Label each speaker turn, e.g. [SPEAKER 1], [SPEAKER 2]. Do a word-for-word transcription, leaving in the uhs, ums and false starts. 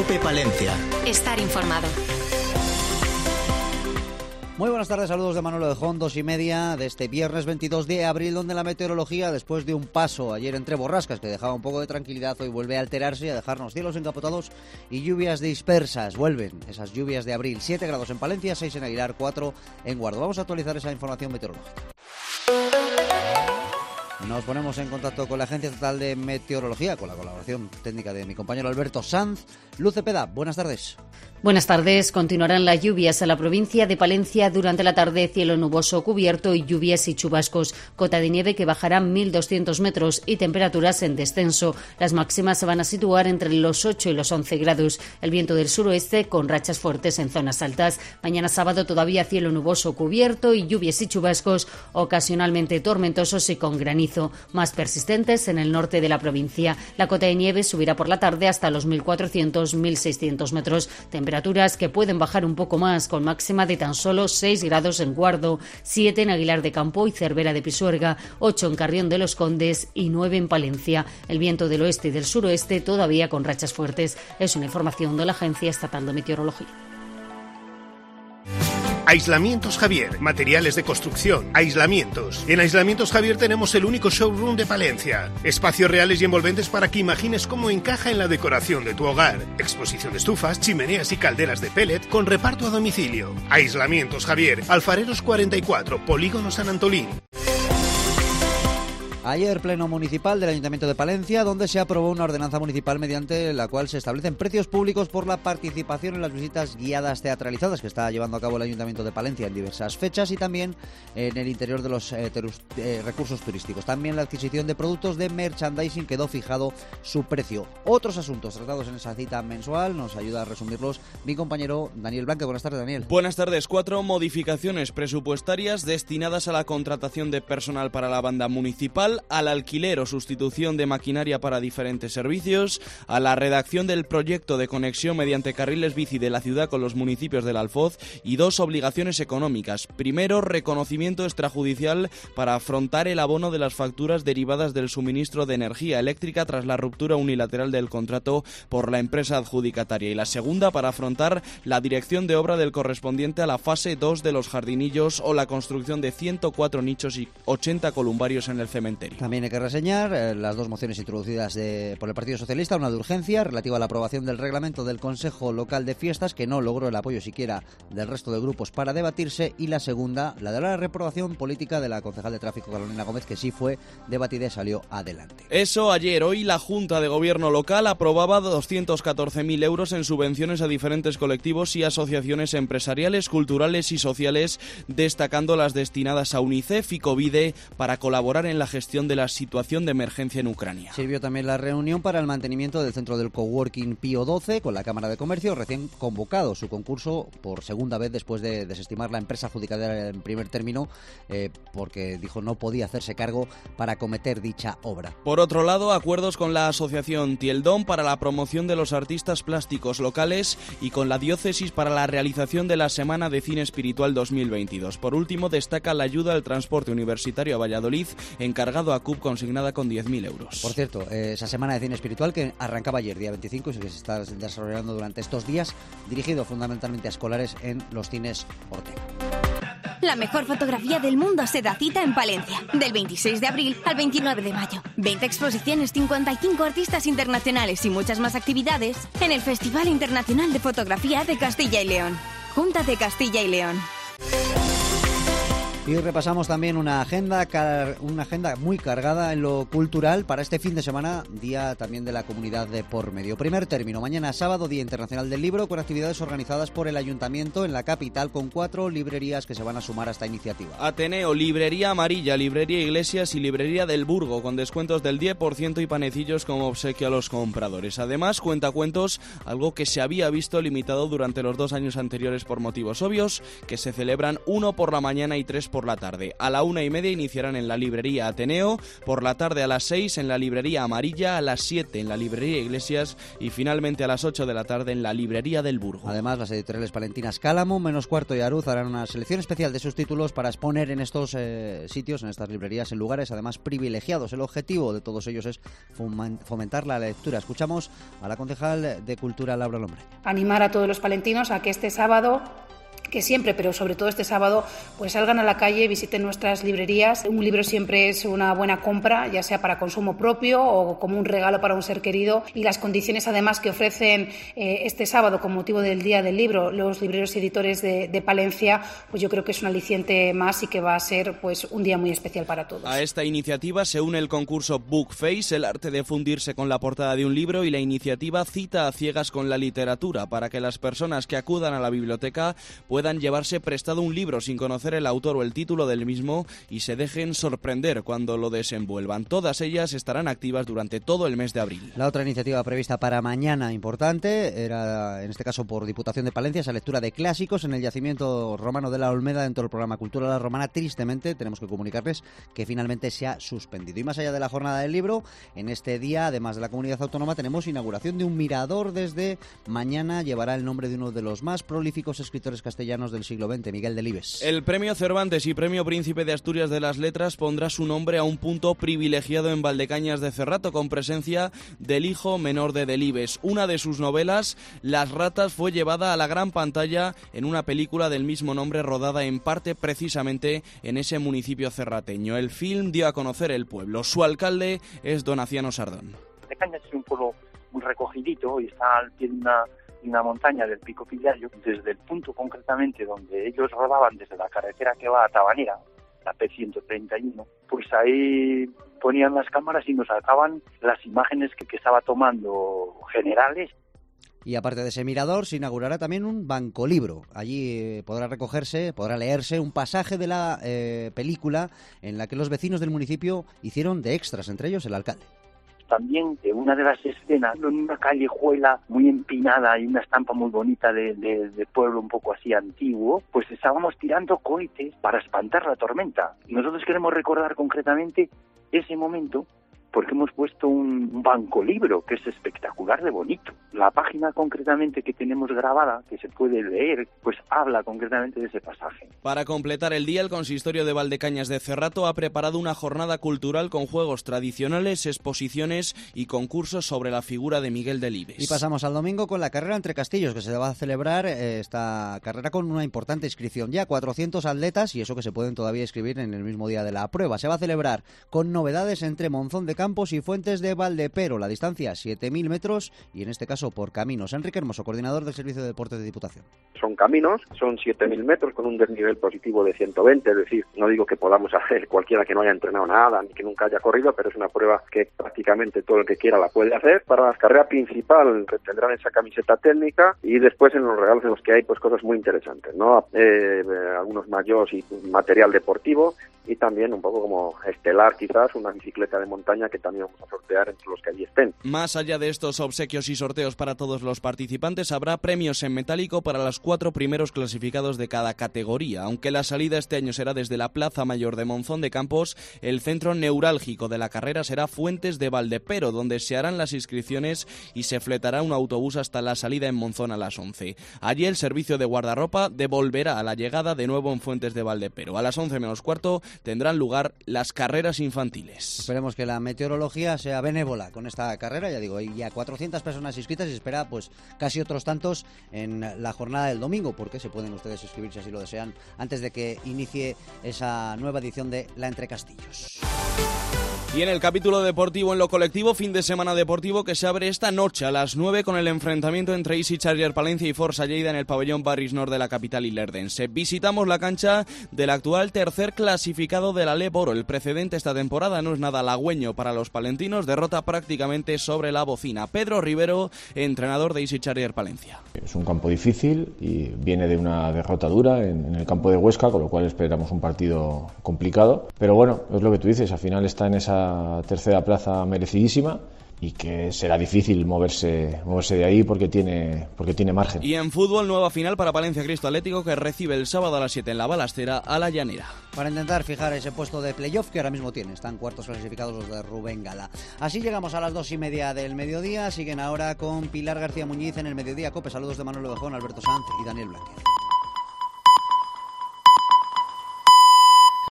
[SPEAKER 1] COPE Palencia.
[SPEAKER 2] Estar informado.
[SPEAKER 3] Muy buenas tardes, saludos de Manolo de Jón, dos y media de este viernes veintidós de abril, donde la meteorología, después de un paso ayer entre borrascas que dejaba un poco de tranquilidad, hoy vuelve a alterarse y a dejarnos cielos encapotados y lluvias dispersas. Vuelven esas lluvias de abril, siete grados en Palencia, seis en Aguilar, cuatro en Guardo. Vamos a actualizar esa información meteorológica. Nos ponemos en contacto con la Agencia Estatal de Meteorología, con la colaboración técnica de mi compañero Alberto Sanz. Luz Cepeda, buenas tardes.
[SPEAKER 4] Buenas tardes. Continuarán las lluvias en la provincia de Palencia durante la tarde, cielo nuboso cubierto y lluvias y chubascos. Cota de nieve que bajará mil doscientos metros y temperaturas en descenso. Las máximas se van a situar entre los ocho y los once grados. El viento del suroeste con rachas fuertes en zonas altas. Mañana sábado todavía cielo nuboso cubierto y lluvias y chubascos ocasionalmente tormentosos y con granizo, más persistentes en el norte de la provincia. La cota de nieve subirá por la tarde hasta los mil cuatrocientos a mil seiscientos metros. Temperaturas que pueden bajar un poco más, con máxima de tan solo seis grados en Guardo, siete en Aguilar de Campo y Cervera de Pisuerga, ocho en Carrión de los Condes y nueve en Palencia. El viento del oeste y del suroeste todavía con rachas fuertes. Es una información de la Agencia Estatal de Meteorología.
[SPEAKER 5] Aislamientos Javier, materiales de construcción, aislamientos. En Aislamientos Javier tenemos el único showroom de Palencia. Espacios reales y envolventes para que imagines cómo encaja en la decoración de tu hogar. Exposición de estufas, chimeneas y calderas de pellet con reparto a domicilio. Aislamientos Javier, Alfareros cuarenta y cuatro, Polígono San Antolín.
[SPEAKER 3] Ayer, pleno municipal del Ayuntamiento de Palencia, donde se aprobó una ordenanza municipal mediante la cual se establecen precios públicos por la participación en las visitas guiadas teatralizadas que está llevando a cabo el Ayuntamiento de Palencia en diversas fechas y también en el interior de los eh, terus, eh, recursos turísticos. También la adquisición de productos de merchandising quedó fijado su precio. Otros asuntos tratados en esa cita mensual nos ayuda a resumirlos mi compañero Daniel Blanca. Buenas tardes, Daniel.
[SPEAKER 6] Buenas tardes. Cuatro modificaciones presupuestarias destinadas a la contratación de personal para la banda municipal, al alquiler o sustitución de maquinaria para diferentes servicios, a la redacción del proyecto de conexión mediante carriles bici de la ciudad con los municipios del Alfoz y dos obligaciones económicas. Primero, reconocimiento extrajudicial para afrontar el abono de las facturas derivadas del suministro de energía eléctrica tras la ruptura unilateral del contrato por la empresa adjudicataria. Y la segunda, para afrontar la dirección de obra del correspondiente a la fase dos de los jardinillos o la construcción de ciento cuatro nichos y ochenta columbarios en el cementerio.
[SPEAKER 3] También hay que reseñar eh, las dos mociones introducidas de, por el Partido Socialista, una de urgencia relativa a la aprobación del reglamento del Consejo Local de Fiestas, que no logró el apoyo siquiera del resto de grupos para debatirse, y la segunda, la de la reprobación política de la concejal de tráfico Carolina Gómez, que sí fue debatida y salió adelante.
[SPEAKER 6] Eso ayer. Hoy la Junta de Gobierno local aprobaba doscientos catorce mil euros en subvenciones a diferentes colectivos y asociaciones empresariales, culturales y sociales, destacando las destinadas a UNICEF y COVID para colaborar en la gestión de la situación de emergencia en Ucrania.
[SPEAKER 3] Sirvió también la reunión para el mantenimiento del centro del coworking Pío doce con la Cámara de Comercio, recién convocado su concurso por segunda vez después de desestimar la empresa adjudicataria en primer término eh, porque dijo no podía hacerse cargo para acometer dicha obra.
[SPEAKER 6] Por otro lado, acuerdos con la asociación Tieldón para la promoción de los artistas plásticos locales y con la diócesis para la realización de la Semana de Cine Espiritual dos mil veintidós. Por último, destaca la ayuda al transporte universitario a Valladolid, encargado a C U P, consignada con diez mil euros.
[SPEAKER 3] Por cierto, eh, esa semana de cine espiritual que arrancaba ayer, día veinticinco, y que se está desarrollando durante estos días, dirigido fundamentalmente a escolares en los cines Ortega.
[SPEAKER 7] La mejor fotografía del mundo se da cita en Palencia, del veintiséis de abril al veintinueve de mayo. veinte exposiciones, cincuenta y cinco artistas internacionales y muchas más actividades en el Festival Internacional de Fotografía de Castilla y León. Junta de Castilla y León.
[SPEAKER 3] Y repasamos también una agenda car- una agenda muy cargada en lo cultural para este fin de semana, día también de la comunidad de por medio. Primer término, mañana sábado, Día Internacional del Libro, con actividades organizadas por el Ayuntamiento en la capital, con cuatro librerías que se van a sumar a esta iniciativa.
[SPEAKER 6] Ateneo, Librería Amarilla, Librería Iglesias y Librería del Burgo, con descuentos del diez por ciento y panecillos como obsequio a los compradores. Además, cuentacuentos, algo que se había visto limitado durante los dos años anteriores por motivos obvios, que se celebran uno por la mañana y tres por la tarde. A la una y media iniciarán en la librería Ateneo, por la tarde a las seis en la librería Amarilla, a las siete en la librería Iglesias y finalmente a las ocho de la tarde en la librería del Burgo.
[SPEAKER 3] Además, las editoriales palentinas Cálamo, Menos Cuarto y Aruz harán una selección especial de sus títulos para exponer en estos eh, sitios, en estas librerías, en lugares además privilegiados. El objetivo de todos ellos es fomentar la lectura. Escuchamos a la concejal de Cultura, Laura Lombre.
[SPEAKER 1] Animar a todos los palentinos a que este sábado, que siempre, pero sobre todo este sábado, pues salgan a la calle, visiten nuestras librerías. Un libro siempre es una buena compra, ya sea para consumo propio o como un regalo para un ser querido, y las condiciones además que ofrecen eh, este sábado con motivo del Día del Libro los libreros y editores de, de Palencia, pues yo creo que es un aliciente más y que va a ser pues un día muy especial para todos.
[SPEAKER 6] A esta iniciativa se une el concurso Bookface, el arte de fundirse con la portada de un libro, y la iniciativa Cita a ciegas con la literatura, para que las personas que acudan a la biblioteca puedan llevarse prestado un libro sin conocer el autor o el título del mismo y se dejen sorprender cuando lo desenvuelvan. Todas ellas estarán activas durante todo el mes de abril.
[SPEAKER 3] La otra iniciativa prevista para mañana importante era, en este caso por Diputación de Palencia, esa lectura de clásicos en el yacimiento romano de la Olmeda dentro del programa Cultura La Romana. Tristemente tenemos que comunicarles que finalmente se ha suspendido. Y más allá de la jornada del libro, en este día, además de la comunidad autónoma, tenemos inauguración de un mirador. Desde mañana llevará el nombre de uno de los más prolíficos escritores castellanos del siglo veinte, Miguel Delibes.
[SPEAKER 6] El Premio Cervantes y Premio Príncipe de Asturias de las Letras pondrá su nombre a un punto privilegiado en Valdecañas de Cerrato, con presencia del hijo menor de Delibes. Una de sus novelas, Las ratas, fue llevada a la gran pantalla en una película del mismo nombre, rodada en parte precisamente en ese municipio cerrateño. El film dio a conocer el pueblo. Su alcalde es don Aciano Sardón.
[SPEAKER 2] Valdecañas es un pueblo muy recogidito y está al pie de una una montaña del Pico Pillayo. Desde el punto concretamente donde ellos rodaban, desde la carretera que va a Tabanera, la P ciento treinta y uno, pues ahí ponían las cámaras y nos sacaban las imágenes que, que estaba tomando generales.
[SPEAKER 3] Y aparte de ese mirador, se inaugurará también un bancolibro. Allí eh, podrá recogerse, podrá leerse un pasaje de la eh, película en la que los vecinos del municipio hicieron de extras, entre ellos el alcalde.
[SPEAKER 2] También de una de las escenas, en una callejuela muy empinada y una estampa muy bonita de, de, de pueblo un poco así antiguo, pues estábamos tirando cohetes para espantar la tormenta. Y nosotros queremos recordar concretamente ese momento porque hemos puesto un, un bancolibro que es espectacular de bonito. La página concretamente que tenemos grabada, que se puede leer, pues habla concretamente de ese pasaje.
[SPEAKER 6] Para completar el día, el Consistorio de Valdecañas de Cerrato ha preparado una jornada cultural con juegos tradicionales, exposiciones y concursos sobre la figura de Miguel Delibes.
[SPEAKER 3] Y pasamos al domingo con la carrera entre castillos, que se va a celebrar eh, esta carrera con una importante inscripción. Ya cuatrocientos atletas, y eso que se pueden todavía inscribir en el mismo día de la prueba. Se va a celebrar con novedades entre Monzón de Campos y Fuentes de Valdepero. La distancia siete mil metros y en este caso por caminos. Enrique Hermoso, coordinador del Servicio de Deportes de Diputación.
[SPEAKER 8] Son caminos, son siete mil metros con un desnivel positivo de ciento veinte, es decir, no digo que podamos hacer cualquiera que no haya entrenado nada ni que nunca haya corrido, pero es una prueba que prácticamente todo el que quiera la puede hacer. Para la carrera principal tendrán esa camiseta técnica y después en los regalos en los que hay pues cosas muy interesantes, ¿no? Eh, algunos mayos y material deportivo y también un poco como estelar quizás una bicicleta de montaña que también vamos a sortear entre los que allí estén.
[SPEAKER 6] Más allá de estos obsequios y sorteos para todos los participantes, habrá premios en metálico para los cuatro primeros clasificados de cada categoría. Aunque la salida este año será desde la Plaza Mayor de Monzón de Campos, el centro neurálgico de la carrera será Fuentes de Valdepero, donde se harán las inscripciones y se fletará un autobús hasta la salida en Monzón a las once. Allí el servicio de guardarropa devolverá a la llegada de nuevo en Fuentes de Valdepero. A las once menos cuarto tendrán lugar las carreras infantiles.
[SPEAKER 3] Esperemos que la meteorología sea benévola con esta carrera, ya digo, hay ya cuatrocientas personas inscritas y se espera pues casi otros tantos en la jornada del domingo, porque se pueden ustedes inscribir si así lo desean antes de que inicie esa nueva edición de La Entre Castillos.
[SPEAKER 6] Y en el capítulo deportivo, en lo colectivo, fin de semana deportivo que se abre esta noche a las nueve con el enfrentamiento entre Easy Charger Palencia y Força Lleida en el pabellón Barris Nord de la capital ilerdense. Visitamos la cancha del actual tercer clasificado de la Leb Oro. El precedente esta temporada no es nada halagüeño para los palentinos, derrota prácticamente sobre la bocina. Pedro Rivero, entrenador de Easy Charger Palencia.
[SPEAKER 9] Es un campo difícil y viene de una derrota dura en, en el campo de Huesca, con lo cual esperamos un partido complicado. Pero bueno, es lo que tú dices, al final está en esa tercera plaza merecidísima y que será difícil moverse moverse de ahí porque tiene porque tiene margen.
[SPEAKER 6] Y en fútbol, nueva final para Palencia Cristo Atlético, que recibe el sábado a las siete en la Balastera a la Llanera.
[SPEAKER 3] Para intentar fijar ese puesto de playoff que ahora mismo tiene. Están cuartos clasificados los de Rubén Gala. Así llegamos a las dos y media del mediodía. Siguen ahora con Pilar García Muñiz en el Mediodía Cope. Saludos de Manuel Ovejón, Alberto Sanz y Daniel Blanquez.